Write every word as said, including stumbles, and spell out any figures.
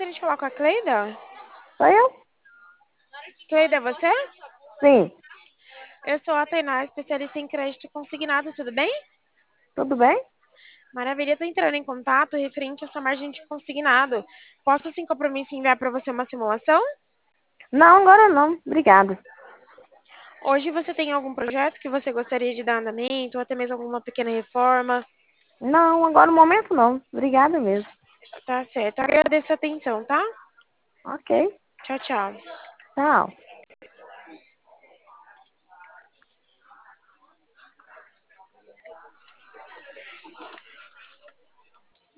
gostaria de falar com a Cleida? Sou eu? Cleida, é você? Sim. Eu sou a Tainá, especialista em crédito consignado, tudo bem? Tudo bem? Maravilha, estou entrando em contato referente à sua margem de consignado. Posso, sem compromisso, enviar para você uma simulação? Não, agora não. Obrigada. Hoje você tem algum projeto que você gostaria de dar andamento, ou até mesmo alguma pequena reforma? Não, agora no momento não. Obrigada mesmo. Tá certo, agradeço a atenção, tá? Ok. Tchau, tchau. Tchau.